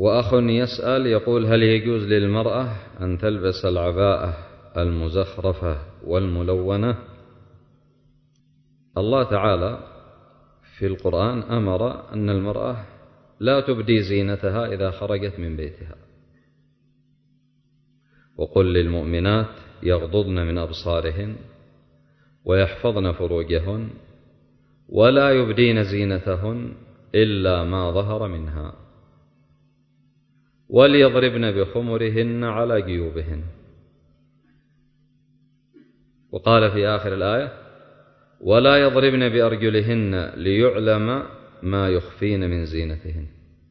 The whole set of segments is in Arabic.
وأخ يسأل يقول: هل يجوز للمرأة أن تلبس العباءة المزخرفة والملونة؟ الله تعالى في القرآن أمر أن المرأة لا تبدي زينتها إذا خرجت من بيتها، وقل للمؤمنات يغضضن من أبصارهن ويحفظن فروجهن ولا يبدين زينتهن إلا ما ظهر منها وليضربن بخمرهن على جيوبهن. وقال في آخر الآية: ولا يضربن بأرجلهن ليعلم ما يخفين من زينتهن.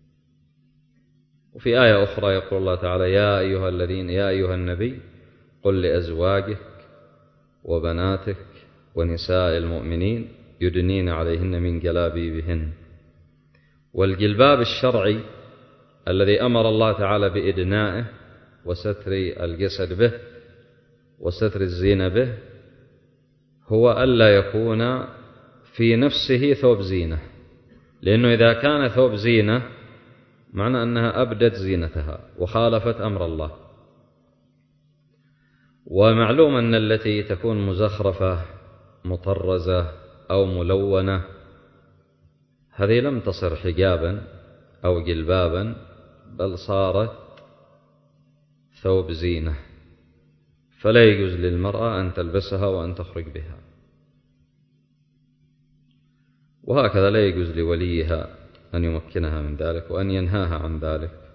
وفي آية أخرى يقول الله تعالى: يا أيها النبي قل لأزواجك وبناتك ونساء المؤمنين يدنين عليهن من جلابيبهن. والجلباب الشرعي الذي أمر الله تعالى بإدنائه وستر الجسد به وستر الزينة به هو ألا يكون في نفسه ثوب زينة، لأنه إذا كان ثوب زينة معنى أنها أبدت زينتها وخالفت أمر الله. ومعلوم أن التي تكون مزخرفة مطرزة أو ملونة هذه لم تصر حجابا أو جلبابا، بل صارت ثوب زينة، فلا يجوز للمرأة أن تلبسها وأن تخرج بها. وهكذا لا يجوز لوليها أن يمكنها من ذلك وأن ينهاها عن ذلك.